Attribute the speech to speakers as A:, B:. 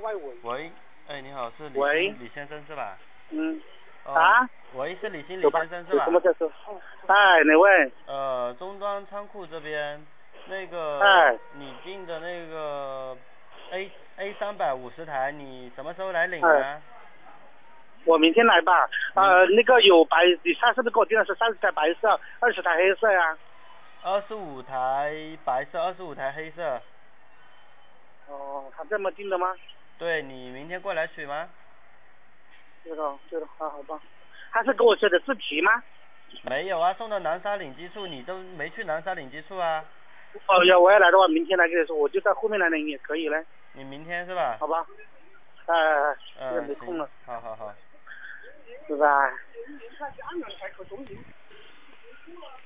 A: 喂，哎，你好，是李先生是吧？
B: 嗯。
A: 喂，是李先生是吧？
B: 什么在说？哎，哪位？
A: 中端仓库这边，那个，你订的那个 A350台，你什么时候来领啊？
B: 我明天来吧。那个有白，他是不是给我订的是30台白色，20台黑色呀
A: ？25台白色，25台黑色。
B: 哦，他这么订的吗？
A: 对，你明天过来取吗？
B: 对的，好吧。他是给我说的是皮吗？
A: 没有啊，送到南沙领机处，你都没去南沙领机处啊？
B: 我要来的话，明天来跟你说，我就在后面来领也可以嘞。
A: 你明天是吧？
B: 好吧。现在没空了。
A: 好。
B: 拜拜。